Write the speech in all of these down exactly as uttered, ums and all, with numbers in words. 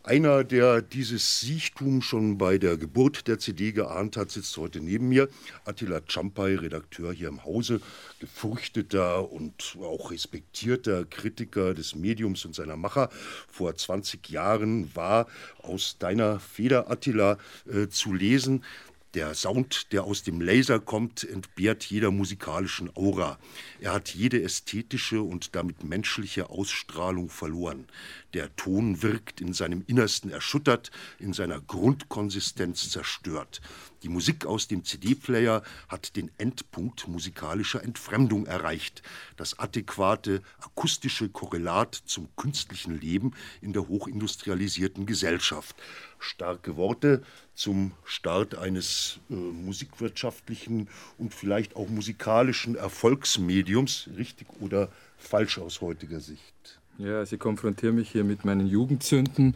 Einer, der dieses Siechtum schon bei der Geburt der C D geahnt hat, sitzt heute neben mir. Attila Czampai, Redakteur hier im Hause, gefürchteter und auch respektierter Kritiker des Mediums und seiner Macher. Vor zwanzig Jahren war aus deiner Feder, Attila, äh, zu lesen: Der Sound, der aus dem Laser kommt, entbehrt jeder musikalischen Aura. Er hat jede ästhetische und damit menschliche Ausstrahlung verloren. Der Ton wirkt in seinem Innersten erschüttert, in seiner Grundkonsistenz zerstört. Die Musik aus dem C D-Player hat den Endpunkt musikalischer Entfremdung erreicht. Das adäquate akustische Korrelat zum künstlichen Leben in der hochindustrialisierten Gesellschaft. Starke Worte zum Start eines äh, musikwirtschaftlichen und vielleicht auch musikalischen Erfolgsmediums. Richtig oder falsch aus heutiger Sicht? Ja, Sie konfrontieren mich hier mit meinen Jugendsünden.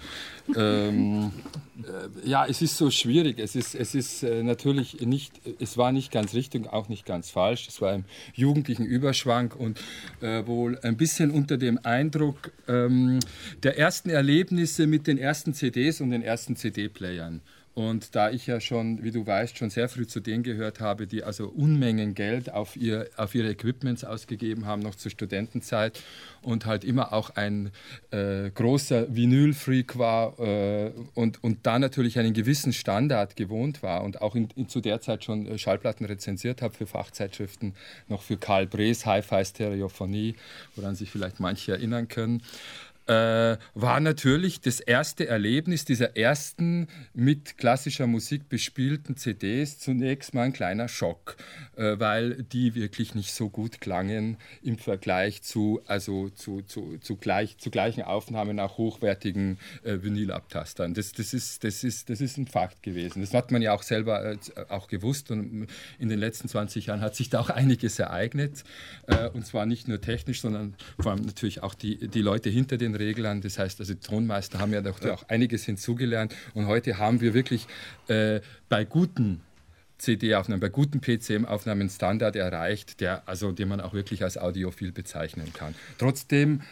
ähm, äh, ja, es ist so schwierig. Es ist, es ist äh, natürlich nicht, es war nicht ganz richtig, auch nicht ganz falsch. Es war im jugendlichen Überschwang und äh, wohl ein bisschen unter dem Eindruck ähm, der ersten Erlebnisse mit den ersten C Ds und den ersten C D-Playern. Und da ich ja schon, wie du weißt, schon sehr früh zu denen gehört habe, die also Unmengen Geld auf, ihr, auf ihre Equipments ausgegeben haben, noch zur Studentenzeit, und halt immer auch ein äh, großer Vinyl-Freak war äh, und, und da natürlich einen gewissen Standard gewohnt war und auch in, in, zu der Zeit schon äh, Schallplatten rezensiert habe für Fachzeitschriften, noch für Karl Brees Hi-Fi-Stereophonie, woran sich vielleicht manche erinnern können. Äh, war natürlich das erste Erlebnis dieser ersten mit klassischer Musik bespielten C Ds zunächst mal ein kleiner Schock, äh, weil die wirklich nicht so gut klangen im Vergleich zu, also zu, zu, zu, gleich, zu gleichen Aufnahmen nach hochwertigen äh, Vinylabtastern. Das, das, ist, das, ist, das ist ein Fakt gewesen. Das hat man ja auch selber äh, auch gewusst, und in den letzten zwanzig Jahren hat sich da auch einiges ereignet, äh, und zwar nicht nur technisch, sondern vor allem natürlich auch die, die Leute hinter den Reglern. Das heißt, also die Tonmeister haben ja doch auch einiges hinzugelernt, und heute haben wir wirklich äh, bei guten C D-Aufnahmen, bei guten P C M-Aufnahmen einen Standard erreicht, der, also, den man auch wirklich als audiophil bezeichnen kann. Trotzdem,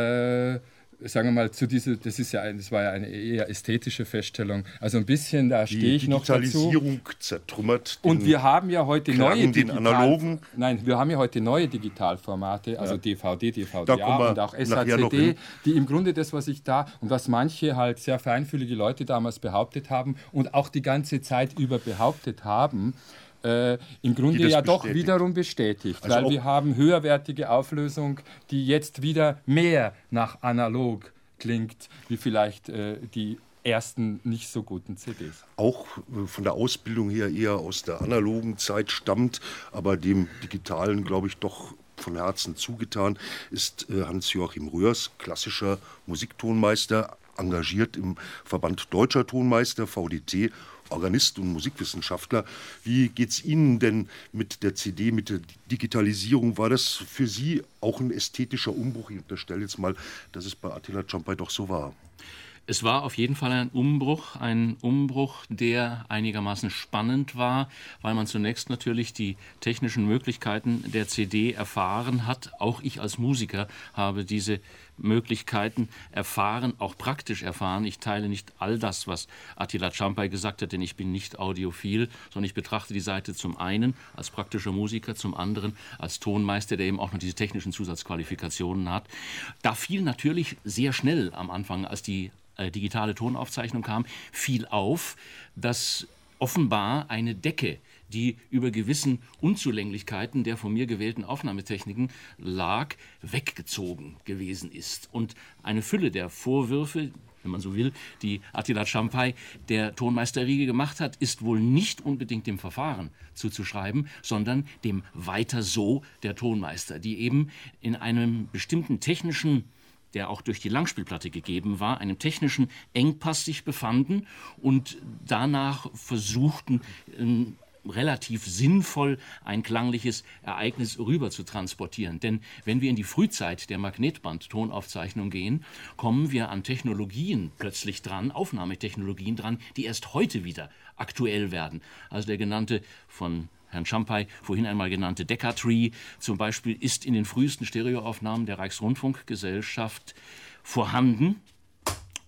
äh, sagen wir mal, zu diese, das, ist ja ein, das war ja eine eher ästhetische Feststellung. Also ein bisschen, da stehe ich noch dazu. Die Digitalisierung zertrümmert den Und wir haben ja heute Klang, neue den analogen. Nein, wir haben ja heute neue Digitalformate, also ja. D V D, D V D A und auch S H C D, die im Grunde das, was ich da und was manche halt sehr feinfühlige Leute damals behauptet haben und auch die ganze Zeit über behauptet haben, Äh, im Grunde ja doch wiederum bestätigt, also weil wir haben höherwertige Auflösung, die jetzt wieder mehr nach analog klingt, wie vielleicht äh, die ersten nicht so guten C Ds. Auch äh, von der Ausbildung her eher aus der analogen Zeit stammt, aber dem Digitalen, glaube ich, doch von Herzen zugetan, ist äh, Hans-Joachim Röhrs, klassischer Musiktonmeister, engagiert im Verband Deutscher Tonmeister, V D T, Organist und Musikwissenschaftler. Wie geht es Ihnen denn mit der C D, mit der Digitalisierung? War das für Sie auch ein ästhetischer Umbruch? Ich unterstelle jetzt mal, dass es bei Attila Czampai doch so war. Es war auf jeden Fall ein Umbruch, ein Umbruch, der einigermaßen spannend war, weil man zunächst natürlich die technischen Möglichkeiten der C D erfahren hat. Auch ich als Musiker habe diese Möglichkeiten erfahren, auch praktisch erfahren. Ich teile nicht all das, was Attila Czampai gesagt hat, denn ich bin nicht audiophil, sondern ich betrachte die Seite zum einen als praktischer Musiker, zum anderen als Tonmeister, der eben auch noch diese technischen Zusatzqualifikationen hat. Da fiel natürlich sehr schnell am Anfang, als die äh, digitale Tonaufzeichnung kam, fiel auf, dass offenbar eine Decke, die über gewissen Unzulänglichkeiten der von mir gewählten Aufnahmetechniken lag, weggezogen gewesen ist. Und eine Fülle der Vorwürfe, wenn man so will, die Attila Czampai der Tonmeisterriege gemacht hat, ist wohl nicht unbedingt dem Verfahren zuzuschreiben, sondern dem Weiter so der Tonmeister, die eben in einem bestimmten technischen, der auch durch die Langspielplatte gegeben war, einem technischen Engpass sich befanden und danach versuchten, ähm, relativ sinnvoll ein klangliches Ereignis rüber zu transportieren. Denn wenn wir in die Frühzeit der Magnetband-Tonaufzeichnung gehen, kommen wir an Technologien plötzlich dran, Aufnahmetechnologien dran, die erst heute wieder aktuell werden. Also der genannte, von Herrn Czampai vorhin einmal genannte Decca-Tree zum Beispiel ist in den frühesten Stereoaufnahmen der Reichsrundfunkgesellschaft vorhanden.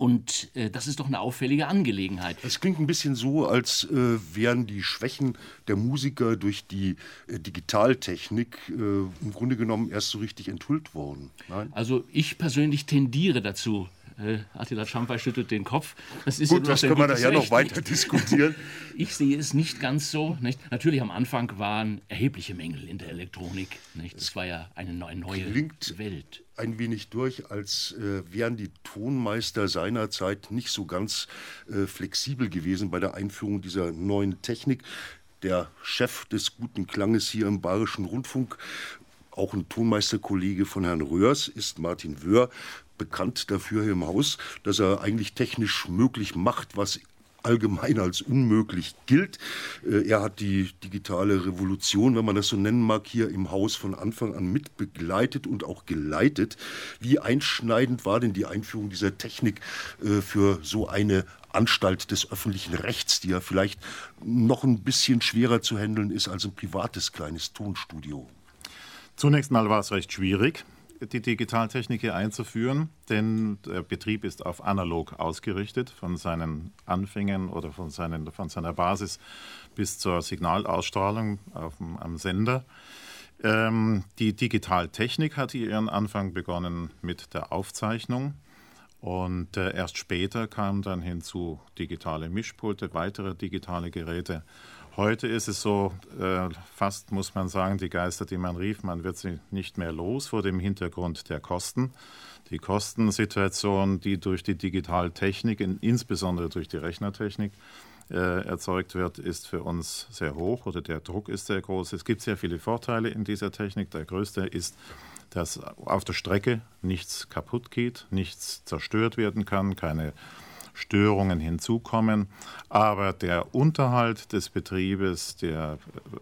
Und äh, das ist doch eine auffällige Angelegenheit. Es klingt ein bisschen so, als äh, wären die Schwächen der Musiker durch die äh, Digitaltechnik äh, im Grunde genommen erst so richtig enthüllt worden. Nein? Also ich persönlich tendiere dazu. Äh, Attila Czampai schüttelt den Kopf. Das ist Gut, ja das können wir nachher noch weiter diskutieren. Ich sehe es nicht ganz so. Nicht? Natürlich am Anfang waren erhebliche Mängel in der Elektronik. Nicht? Das war ja eine neue, neue Klingt Welt. Ein wenig durch, als äh, wären die Tonmeister seinerzeit nicht so ganz äh, flexibel gewesen bei der Einführung dieser neuen Technik. Der Chef des guten Klanges hier im Bayerischen Rundfunk, auch ein Tonmeisterkollege von Herrn Röhrs, ist Martin Wöhr, bekannt dafür hier im Haus, dass er eigentlich technisch möglich macht, was allgemein als unmöglich gilt. Er hat die digitale Revolution, wenn man das so nennen mag, hier im Haus von Anfang an mit begleitet und auch geleitet. Wie einschneidend war denn die Einführung dieser Technik für so eine Anstalt des öffentlichen Rechts, die ja vielleicht noch ein bisschen schwerer zu handeln ist als ein privates kleines Tonstudio? Zunächst mal war es recht schwierig, die Digitaltechnik hier einzuführen, denn der Betrieb ist auf analog ausgerichtet, von seinen Anfängen oder von, seinen, von seiner Basis bis zur Signalausstrahlung auf dem, am Sender. Ähm, die Digitaltechnik hatte ihren Anfang begonnen mit der Aufzeichnung und äh, erst später kamen dann hinzu digitale Mischpulte, weitere digitale Geräte. Heute ist es so, äh, fast muss man sagen, die Geister, die man rief, man wird sie nicht mehr los vor dem Hintergrund der Kosten. Die Kostensituation, die durch die Digitaltechnik, insbesondere durch die Rechnertechnik, äh, erzeugt wird, ist für uns sehr hoch oder der Druck ist sehr groß. Es gibt sehr viele Vorteile in dieser Technik. Der größte ist, dass auf der Strecke nichts kaputt geht, nichts zerstört werden kann, keine Störungen hinzukommen, aber der Unterhalt des Betriebes, der,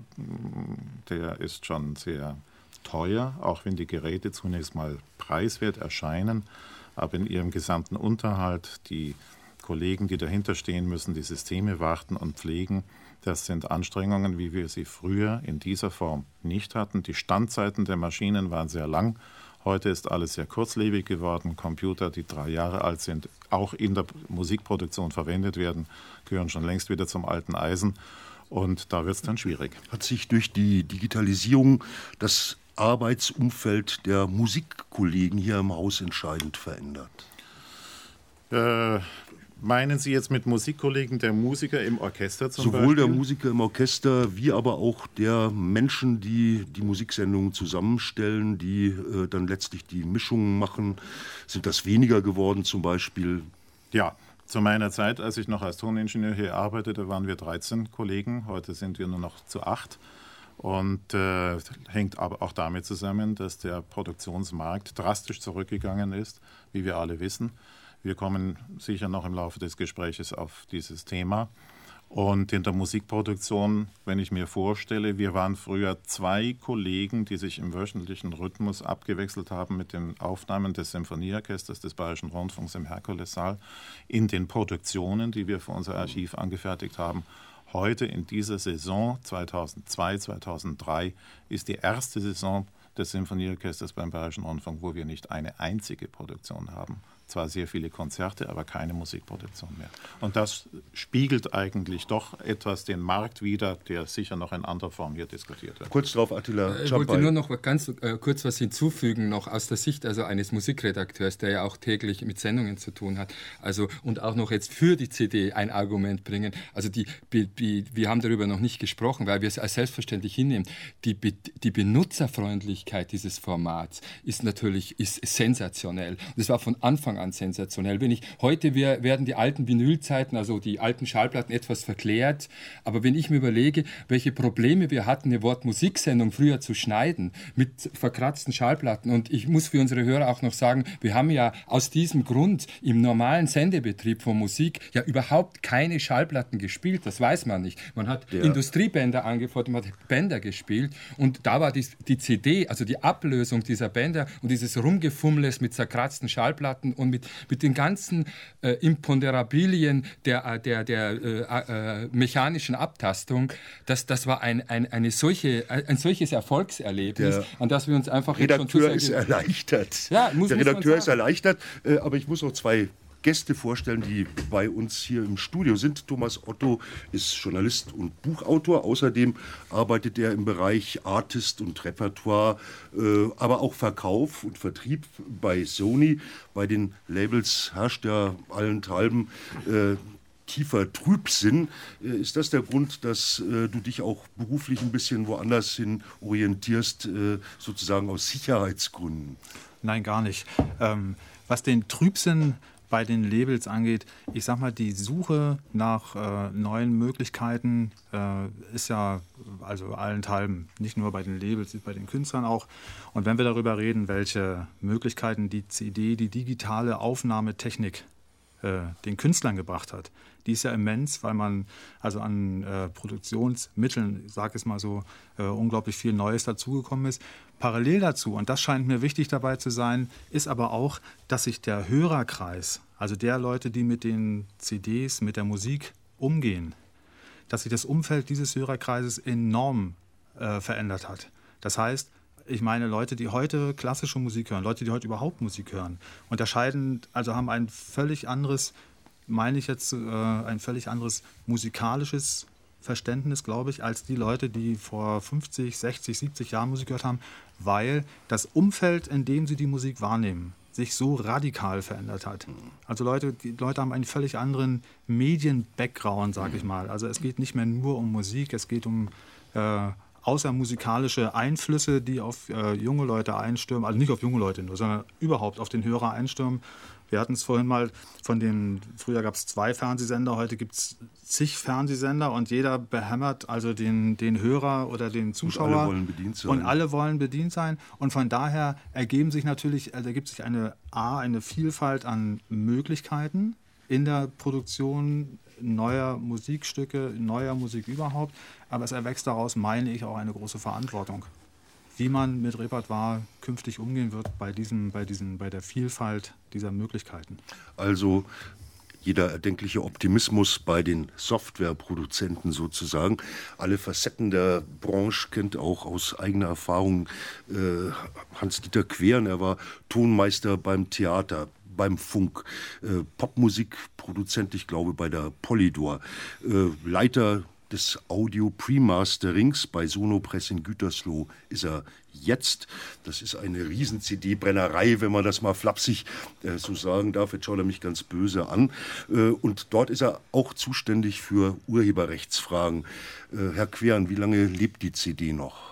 der ist schon sehr teuer, auch wenn die Geräte zunächst mal preiswert erscheinen, aber in ihrem gesamten Unterhalt, die Kollegen, die dahinter stehen müssen, die Systeme warten und pflegen, das sind Anstrengungen, wie wir sie früher in dieser Form nicht hatten. Die Standzeiten der Maschinen waren sehr lang. Heute ist alles sehr kurzlebig geworden. Computer, die drei Jahre alt sind, auch in der Musikproduktion verwendet werden, gehören schon längst wieder zum alten Eisen. Und da wird es dann schwierig. Hat sich durch die Digitalisierung das Arbeitsumfeld der Musikkollegen hier im Haus entscheidend verändert? Äh, Meinen Sie jetzt mit Musikkollegen der Musiker im Orchester zum Sowohl Beispiel? der Musiker im Orchester wie aber auch der Menschen, die die Musiksendungen zusammenstellen, die äh, dann letztlich die Mischungen machen. Sind das weniger geworden zum Beispiel? Ja, zu meiner Zeit, als ich noch als Toningenieur hier arbeitete, waren wir dreizehn Kollegen. Heute sind wir nur noch zu acht. Und äh, hängt aber auch damit zusammen, dass der Produktionsmarkt drastisch zurückgegangen ist, wie wir alle wissen. Wir kommen sicher noch im Laufe des Gespräches auf dieses Thema. Und in der Musikproduktion, wenn ich mir vorstelle, wir waren früher zwei Kollegen, die sich im wöchentlichen Rhythmus abgewechselt haben mit den Aufnahmen des Symphonieorchesters des Bayerischen Rundfunks im Herkulessaal in den Produktionen, die wir für unser Archiv angefertigt haben. Heute in dieser Saison zweitausendzwei, zweitausenddrei ist die erste Saison des Symphonieorchesters beim Bayerischen Rundfunk, wo wir nicht eine einzige Produktion haben. Zwar sehr viele Konzerte, aber keine Musikproduktion mehr. Und das spiegelt eigentlich doch etwas den Markt wider, der sicher noch in anderer Form hier diskutiert wird. Kurz darauf, Attila Czampai. Ich wollte nur noch ganz äh, kurz was hinzufügen, noch aus der Sicht also eines Musikredakteurs, der ja auch täglich mit Sendungen zu tun hat. Also, und auch noch jetzt für die C D ein Argument bringen. Also die, die, wir haben darüber noch nicht gesprochen, weil wir es als selbstverständlich hinnehmen. Die, die Benutzerfreundlichkeit dieses Formats ist natürlich ist sensationell. Und es war von Anfang an sensationell. Wenn ich, heute wir, werden die alten Vinylzeiten, also die alten Schallplatten etwas verklärt, aber wenn ich mir überlege, welche Probleme wir hatten, eine Wortmusiksendung früher zu schneiden, mit verkratzten Schallplatten, und ich muss für unsere Hörer auch noch sagen, wir haben ja aus diesem Grund im normalen Sendebetrieb von Musik ja überhaupt keine Schallplatten gespielt, das weiß man nicht. Man hat ja Industriebänder angefordert, man hat Bänder gespielt und da war die, die C D, also die Ablösung dieser Bänder und dieses Rumgefummles mit zerkratzten Schallplatten und mit, mit den ganzen äh, Imponderabilien der, der, der äh, äh, mechanischen Abtastung, das, das war ein, ein, eine solche, ein solches Erfolgserlebnis, der an das wir uns einfach Redakteur jetzt schon ist erleichtert. Ja, muss, der muss Redakteur ist erleichtert, äh, aber ich muss noch zwei Gäste vorstellen, die bei uns hier im Studio sind. Thomas Otto ist Journalist und Buchautor. Außerdem arbeitet er im Bereich Artist und Repertoire, äh, aber auch Verkauf und Vertrieb bei Sony. Bei den Labels herrscht ja allenthalben äh, tiefer Trübsinn. Äh, ist das der Grund, dass äh, du dich auch beruflich ein bisschen woanders hin orientierst, äh, sozusagen aus Sicherheitsgründen? Nein, gar nicht. Ähm, was den Trübsinn bei den Labels angeht, ich sag mal, die Suche nach äh, neuen Möglichkeiten äh, ist ja also allenthalben, nicht nur bei den Labels, bei den Künstlern auch. Und wenn wir darüber reden, welche Möglichkeiten die C D, die digitale Aufnahmetechnik äh, den Künstlern gebracht hat, die ist ja immens, weil man also an äh, Produktionsmitteln, ich sage es mal so, äh, unglaublich viel Neues dazugekommen ist. Parallel dazu, und das scheint mir wichtig dabei zu sein, ist aber auch, dass sich der Hörerkreis, also der Leute, die mit den C Ds, mit der Musik umgehen, dass sich das Umfeld dieses Hörerkreises enorm äh, verändert hat. Das heißt, ich meine, Leute, die heute klassische Musik hören, Leute, die heute überhaupt Musik hören, unterscheiden, also haben ein völlig anderes, meine ich jetzt, äh, ein völlig anderes musikalisches Verständnis, glaube ich, als die Leute, die vor fünfzig, sechzig, siebzig Jahren Musik gehört haben, weil das Umfeld, in dem sie die Musik wahrnehmen, sich so radikal verändert hat. Also Leute, die Leute haben einen völlig anderen Medien-Background, sage ich mal. Also es geht nicht mehr nur um Musik, es geht um äh, außermusikalische Einflüsse, die auf äh, junge Leute einstürmen, also nicht auf junge Leute nur, sondern überhaupt auf den Hörer einstürmen. Wir hatten es vorhin mal von den, früher gab es zwei Fernsehsender, heute gibt es zig Fernsehsender und jeder behämmert also den, den Hörer oder den Zuschauer. Und alle wollen bedient sein. Und alle wollen bedient sein. Und von daher ergeben sich natürlich, also ergibt sich eine, A, eine Vielfalt an Möglichkeiten in der Produktion neuer Musikstücke, neuer Musik überhaupt. Aber es erwächst daraus, meine ich, auch eine große Verantwortung, wie man mit Repertoire künftig umgehen wird bei, diesem, bei, diesen, bei der Vielfalt dieser Möglichkeiten. Also jeder erdenkliche Optimismus bei den Softwareproduzenten sozusagen. Alle Facetten der Branche kennt auch aus eigener Erfahrung äh, Hans-Dieter Queren. Er war Tonmeister beim Theater, beim Funk, äh, Popmusikproduzent, ich glaube bei der Polydor, äh, Leiter des Audio-Premasterings bei Sonopress in Gütersloh ist er jetzt. Das ist eine Riesen-C D-Brennerei, wenn man das mal flapsig äh, so sagen darf. Jetzt schaut er mich ganz böse an. Äh, und dort ist er auch zuständig für Urheberrechtsfragen. Äh, Herr Queren, wie lange lebt die C D noch?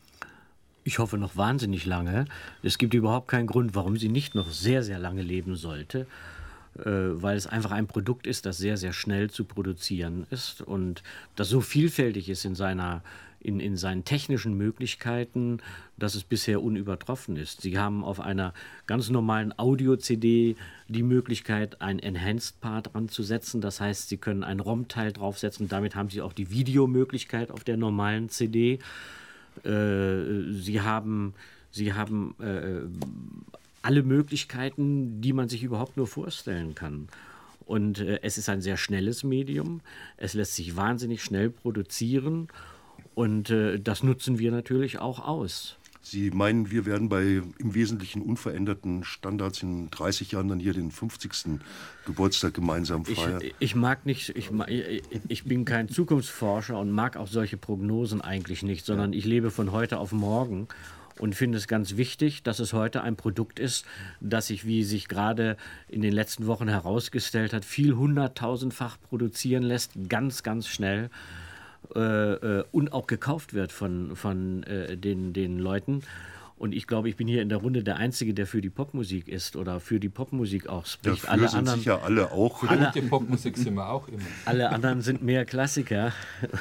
Ich hoffe noch wahnsinnig lange. Es gibt überhaupt keinen Grund, warum sie nicht noch sehr, sehr lange leben sollte. Weil es einfach ein Produkt ist, das sehr, sehr schnell zu produzieren ist und das so vielfältig ist in, seiner, in, in seinen technischen Möglichkeiten, dass es bisher unübertroffen ist. Sie haben auf einer ganz normalen Audio-C D die Möglichkeit, einen Enhanced-Part anzusetzen. Das heißt, Sie können ein ROM-Teil draufsetzen. Damit haben Sie auch die Videomöglichkeit auf der normalen C D. Äh, Sie haben, Sie haben äh, alle Möglichkeiten, die man sich überhaupt nur vorstellen kann. Und äh, es ist ein sehr schnelles Medium. Es lässt sich wahnsinnig schnell produzieren. Und äh, das nutzen wir natürlich auch aus. Sie meinen, wir werden bei im Wesentlichen unveränderten Standards in dreißig Jahren dann hier den fünfzigsten Geburtstag gemeinsam feiern? Ich, ich mag nicht, ich, ich bin kein Zukunftsforscher und mag auch solche Prognosen eigentlich nicht, sondern ich lebe von heute auf morgen. Und finde es ganz wichtig, dass es heute ein Produkt ist, das sich, wie sich gerade in den letzten Wochen herausgestellt hat, viel hunderttausendfach produzieren lässt, ganz, ganz schnell äh, und auch gekauft wird von, von äh, den, den Leuten. Und ich glaube, ich bin hier in der Runde der Einzige, der für die Popmusik ist oder für die Popmusik auch spricht. Dafür alle sind anderen, sicher alle auch. Für alle, die Popmusik sind wir auch immer. Alle anderen sind mehr Klassiker.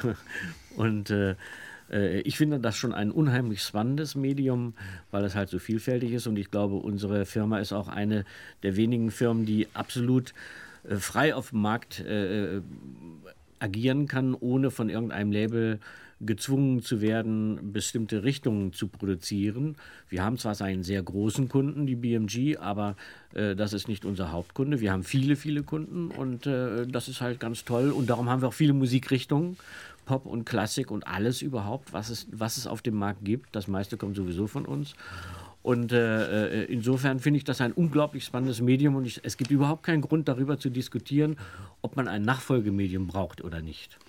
Und äh, ich finde das schon ein unheimlich spannendes Medium, weil es halt so vielfältig ist und ich glaube, unsere Firma ist auch eine der wenigen Firmen, die absolut äh, frei auf dem Markt äh, agieren kann, ohne von irgendeinem Label gezwungen zu werden, bestimmte Richtungen zu produzieren. Wir haben zwar einen sehr großen Kunden, die B M G, aber äh, das ist nicht unser Hauptkunde. Wir haben viele, viele Kunden und äh, das ist halt ganz toll und darum haben wir auch viele Musikrichtungen. Pop und Klassik und alles überhaupt, was es, was es auf dem Markt gibt. Das meiste kommt sowieso von uns. Und äh, insofern finde ich das ein unglaublich spannendes Medium und ich, es gibt überhaupt keinen Grund darüber zu diskutieren, ob man ein Nachfolgemedium braucht oder nicht.